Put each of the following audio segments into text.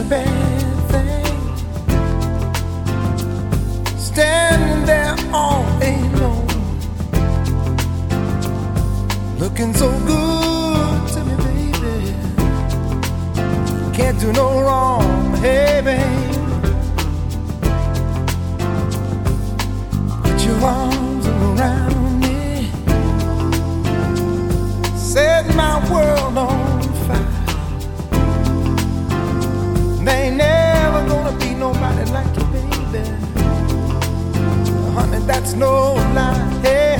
bad thing. Standing there all alone, looking so good to me, baby. Can't do no wrong, hey, baby. Put your arms around me, set my world on fire. There ain't never gonna be nobody like you, baby. Honey, that's no lie. Hey,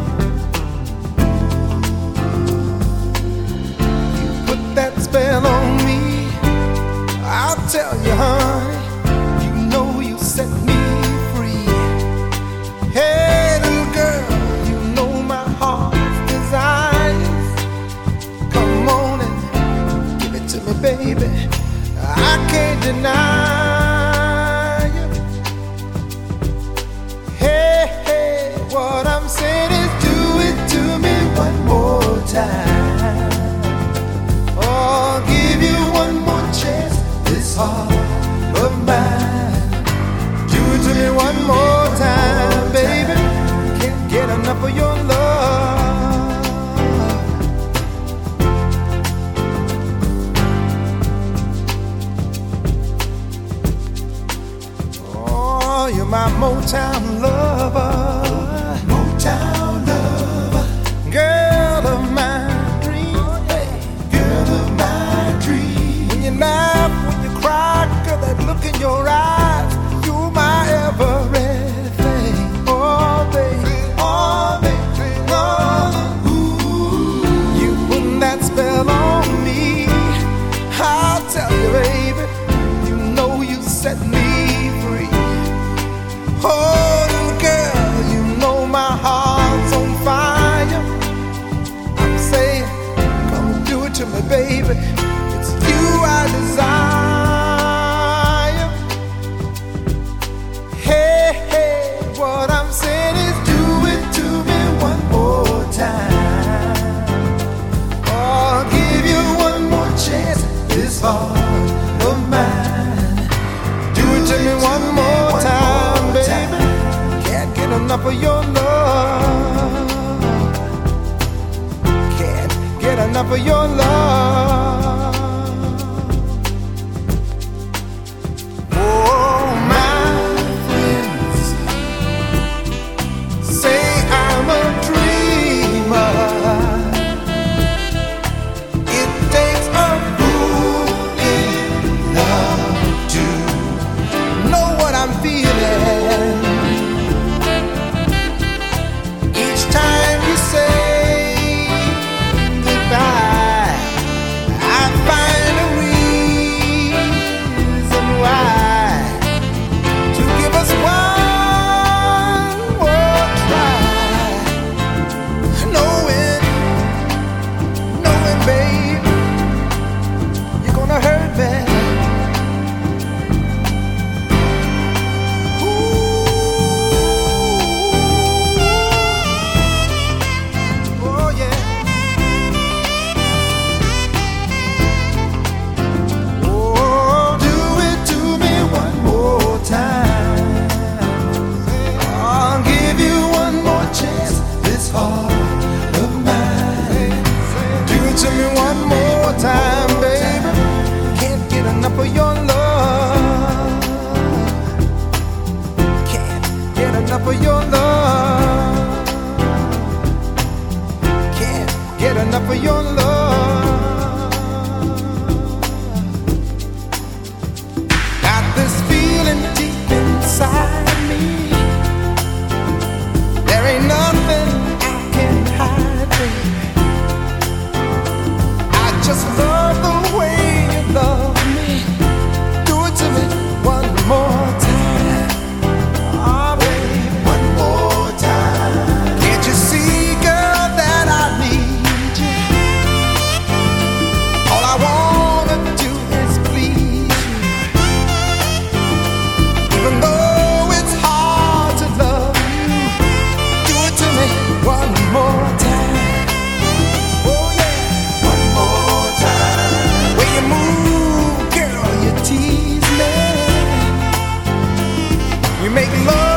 you put that spell on me, I'll tell you, honey, you know you set me free. Hey, little girl, you know my heart's desires. Come on and give it to me, baby. I can't deny you. Hey, hey, what I'm saying is do it to me one more time. Oh, give you one more chance, this heart of mine. Do it to me one more time, baby. Can't get enough of your love. You're my Motown lover, Motown lover, girl of my dreams, hey, girl of my dreams. When you laugh, when you cry, girl, that look in your eyes, you're my everything. Oh, baby, oh, baby, oh, ooh. You put that spell on me, I'll tell you, baby, you know you set me free. Oh, little girl, you know my heart's on fire. I'm saying, come do it to me, baby. It's you I desire. Hey, hey, what I'm saying is do it to me one more time. Oh, I'll give you one more chance, this heart of mine. Do it to me one more time, baby. Can't get enough of your love. Can't get enough of your love. Oh, my friends say I'm a dreamer. It takes a fool in love to know what I'm feeling. Each time you say goodbye, I find a reason why to give us one more try. Knowing, babe, you're gonna hurt me. Time, baby, can't get enough of your love. Can't get enough of your love. Can't get enough of your love. Got this feeling deep inside me. There ain't nothing I can hide, baby. Just love the way you love me. Do it to me one more time. Oh, baby, one more time. Can't you see, girl, that I need you? We make love